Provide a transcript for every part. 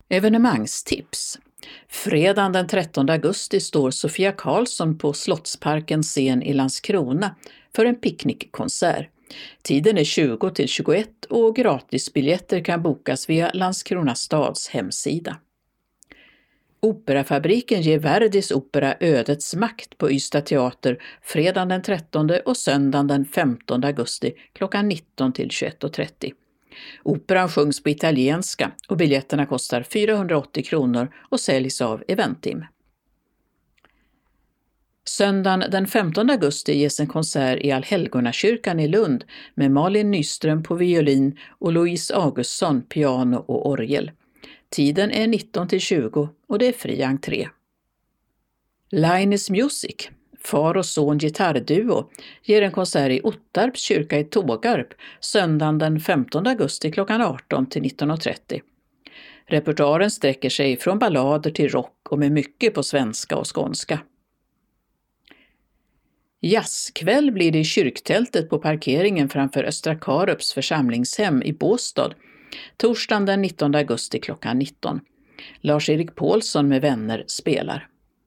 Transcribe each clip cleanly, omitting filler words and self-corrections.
Evenemangstips. Fredagen den 13 augusti står Sofia Karlsson på Slottsparkens scen i Landskrona för en picknickkonsert. Tiden är 20-21 och gratisbiljetter kan bokas via Landskrona stads hemsida. Operafabriken ger Verdis opera Ödets makt på Ystad teater fredagen den 13 och söndagen den 15 augusti klockan 19 till 21.30. Operan sjungs på italienska och biljetterna kostar 480 kronor och säljs av Eventim. Söndagen den 15 augusti ges en konsert i Allhelgonakyrkan i Lund med Malin Nyström på violin och Louise Augustsson piano och orgel. Tiden är 19 till 20 och det är fri entré. Linus Music, far och son gitarrduo, ger en konsert i Ottarps kyrka i Tågarp söndagen den 15 augusti klockan 18 till 19.30. Repertoaren sträcker sig från ballader till rock och med mycket på svenska och skånska. Jazzkväll blir det i kyrktältet på parkeringen framför Östra Karups församlingshem i Båstad torsdagen den 19 augusti klockan 19. Lars-Erik Paulsson med vänner spelar.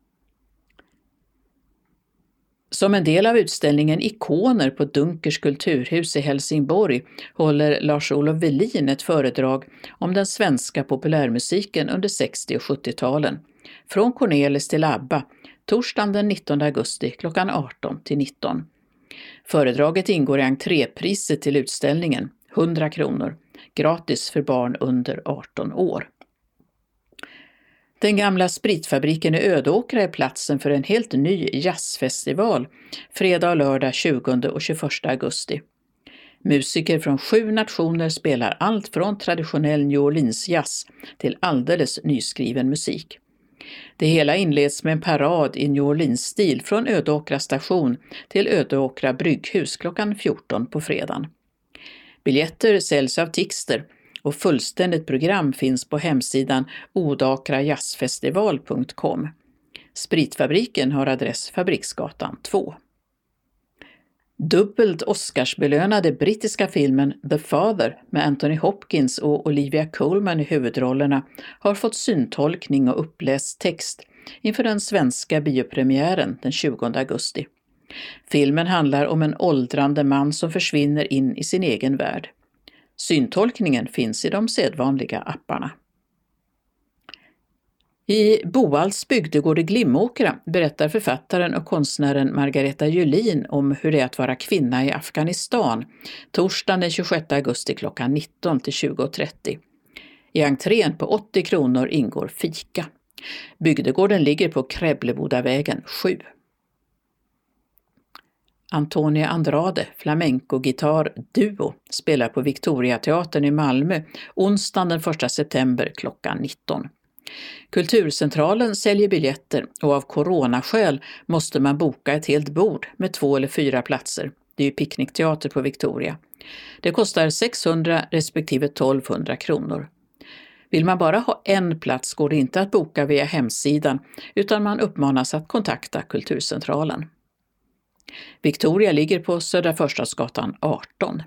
Som en del av utställningen Ikoner på Dunkers kulturhus i Helsingborg håller Lars-Olof Velin ett föredrag om den svenska populärmusiken under 60- och 70-talen. Från Cornelis till ABBA, torsdagen den 19 augusti klockan 18 till 19. Föredraget ingår i entrépriset till utställningen, 100 kronor, gratis för barn under 18 år. Den gamla spritfabriken i Ödåkra är platsen för en helt ny jazzfestival fredag och lördag 20 och 21 augusti. Musiker från 7 nationer spelar allt från traditionell New Orleans jazz till alldeles nyskriven musik. Det hela inleds med en parad i New Orleans-stil från Ödåkra station till Ödåkra brygghus klockan 14 på fredagen. Biljetter säljs av Tixter och fullständigt program finns på hemsidan odakrajazzfestival.com. Spritfabriken har adress Fabriksgatan 2. Dubbelt Oscarsbelönade brittiska filmen The Father med Anthony Hopkins och Olivia Colman i huvudrollerna har fått syntolkning och uppläst text inför den svenska biopremiären den 20 augusti. Filmen handlar om en åldrande man som försvinner in i sin egen värld. Syntolkningen finns i de sedvanliga apparna. I Boalls bygdegård i Glimåkra berättar författaren och konstnären Margareta Julin om hur det är att vara kvinna i Afghanistan torsdagen den 26 augusti klockan 19 till 20.30. I entrén på 80 kronor ingår fika. Bygdegården ligger på Kräblebodavägen 7. Antonia Andrade, flamenco-gitarr duo, spelar på Victoriateatern i Malmö onsdagen den 1 september klockan 19. Kulturcentralen säljer biljetter och av coronaskäl måste man boka ett helt bord med 2 eller 4 platser. Det är ju picknickteater på Victoria. Det kostar 600 respektive 1200 kronor. Vill man bara ha en plats går det inte att boka via hemsidan utan man uppmanas att kontakta Kulturcentralen. Victoria ligger på Södra Förstadsgatan 18.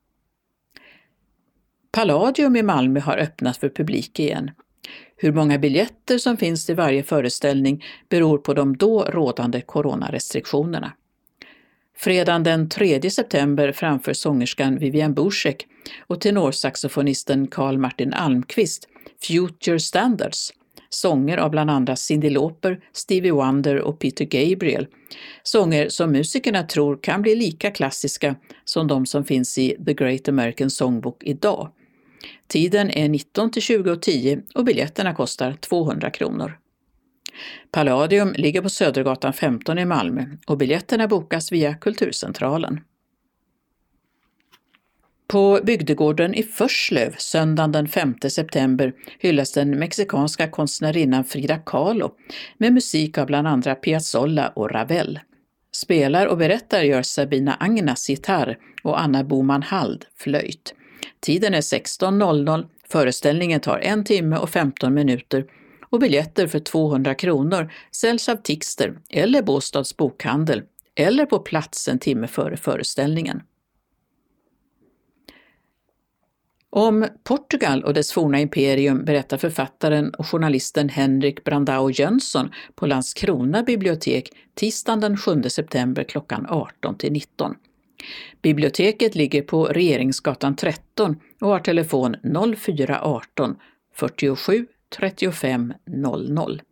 Palladium i Malmö har öppnat för publik igen. Hur många biljetter som finns till varje föreställning beror på de då rådande coronarestriktionerna. Fredagen den 3 september framför sångerskan Vivian Buschek och tenorsaxofonisten Carl Martin Almqvist Future Standards, sånger av bland andra Cyndi Lauper, Stevie Wonder och Peter Gabriel. Sånger som musikerna tror kan bli lika klassiska som de som finns i The Great American Songbook idag. Tiden är 19 till 20:10 och biljetterna kostar 200 kronor. Palladium ligger på Södergatan 15 i Malmö och biljetterna bokas via Kulturcentralen. På bygdegården i Förslöv söndagen den 5 september hyllas den mexikanska konstnärinnan Frida Kahlo med musik av bland andra Piazzolla och Ravel. Spelar och berättar gör Sabina Agnas gitarr och Anna Boman Hald flöjt. Tiden är 16:00, föreställningen tar 1 timme och 15 minuter och biljetter för 200 kronor säljs av Tixter eller Båstads bokhandel eller på plats en timme före föreställningen. Om Portugal och dess forna imperium berättar författaren och journalisten Henrik Brandao Jönsson på Landskrona bibliotek tisdagen den 7 september klockan 18-19. Biblioteket ligger på Regeringsgatan 13 och har telefon 0418 47 35 00.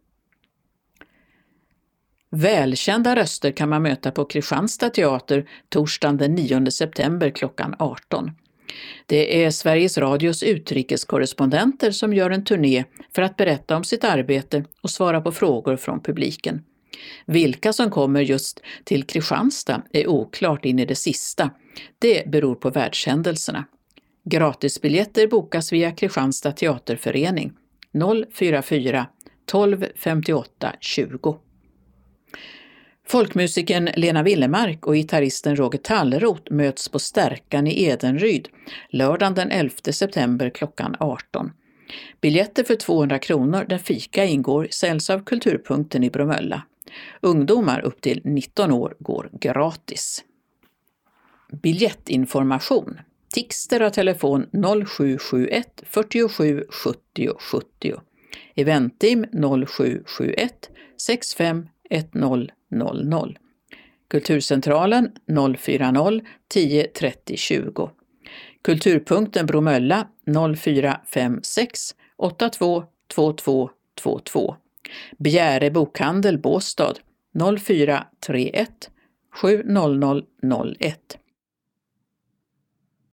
Välkända röster kan man möta på Kristianstad teater torsdagen den 9 september klockan 18. Det är Sveriges Radios utrikeskorrespondenter som gör en turné för att berätta om sitt arbete och svara på frågor från publiken. Vilka som kommer just till Kristianstad är oklart in i det sista. Det beror på världshändelserna. Gratisbiljetter bokas via Kristianstad teaterförening 044 12 58 20. Folkmusikern Lena Willemark och gitarristen Roger Tallroth möts på Stärkan i Edenryd lördagen den 11 september klockan 18. Biljetter för 200 kronor där fika ingår säljs av Kulturpunkten i Bromölla. Ungdomar upp till 19 år går gratis. Biljettinformation. Tixter har telefon 0771 47 70 70. Eventim 0771 65 10 00. Kulturcentralen 040 10 30 20. Kulturpunkten Bromölla 0456 82 22 22. Bjäre bokhandel Båstad 0431 700 01.